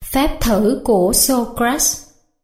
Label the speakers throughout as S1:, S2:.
S1: Phép thử của Socrates.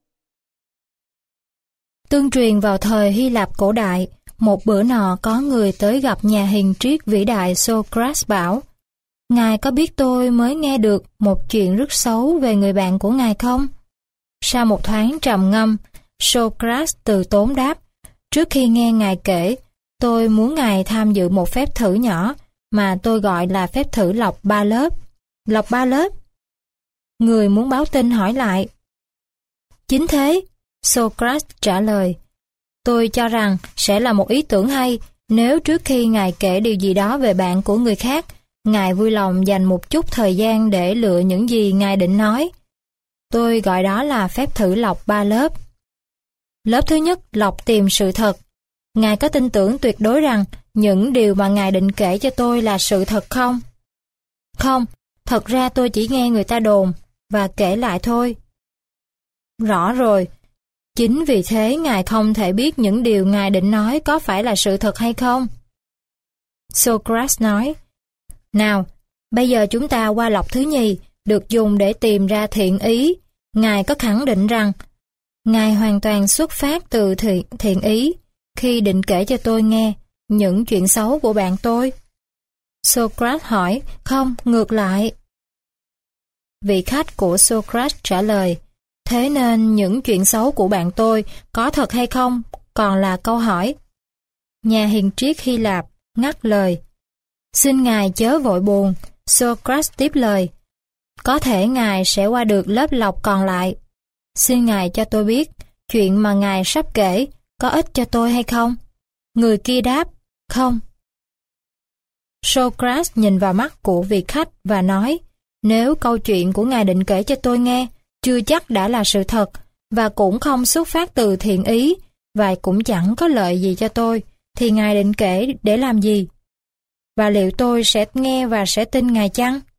S1: Tương truyền vào thời Hy Lạp cổ đại, một bữa nọ có người tới gặp nhà hiền triết vĩ đại Socrates bảo: "Ngài có biết tôi mới nghe được một chuyện rất xấu về người bạn của ngài không?" Sau một thoáng trầm ngâm, Socrates từ tốn đáp: "Trước khi nghe ngài kể, tôi muốn ngài tham dự một phép thử nhỏ mà tôi gọi là phép thử lọc 3 lớp." "Lọc 3 lớp?" Người muốn báo tin hỏi lại. "Chính thế," Socrates trả lời. "Tôi cho rằng sẽ là một ý tưởng hay nếu trước khi ngài kể điều gì đó về bạn của người khác, ngài vui lòng dành một chút thời gian để lựa những gì ngài định nói. Tôi gọi đó là phép thử lọc 3 lớp. Lớp thứ nhất lọc tìm sự thật. Ngài có tin tưởng tuyệt đối rằng những điều mà ngài định kể cho tôi là sự thật không?" "Không, thật ra tôi chỉ nghe người ta đồn và kể lại thôi." "Rõ rồi. Chính vì thế ngài không thể biết những điều ngài định nói có phải là sự thật hay không?" Socrates nói: "Nào, bây giờ chúng ta qua lọc thứ nhì, được dùng để tìm ra thiện ý. Ngài có khẳng định rằng ngài hoàn toàn xuất phát từ thiện ý khi định kể cho tôi nghe những chuyện xấu của bạn tôi?" Socrates hỏi: "Không, ngược lại." Vị khách của Socrates trả lời: "Thế nên những chuyện xấu của bạn tôi có thật hay không còn là câu hỏi." Nhà hiền triết Hy Lạp ngắt lời: "Xin ngài chớ vội buồn." Socrates tiếp lời: "Có thể ngài sẽ qua được lớp lọc còn lại. Xin ngài cho tôi biết chuyện mà ngài sắp kể có ích cho tôi hay không?" Người kia đáp: "Không." Socrates nhìn vào mắt của vị khách và nói: "Nếu câu chuyện của ngài định kể cho tôi nghe chưa chắc đã là sự thật và cũng không xuất phát từ thiện ý và cũng chẳng có lợi gì cho tôi, thì ngài định kể để làm gì? Và liệu tôi sẽ nghe và sẽ tin ngài chăng?"